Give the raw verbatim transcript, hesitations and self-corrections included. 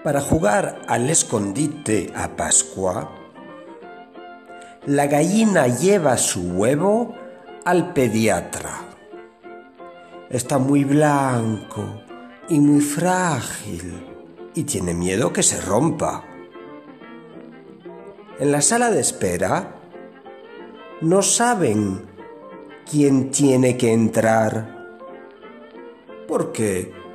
Para jugar al escondite a Pascua, la gallina lleva su huevo al pediatra. Está muy blanco y muy frágil y tiene miedo que se rompa. En la sala de espera no saben quién tiene que entrar porque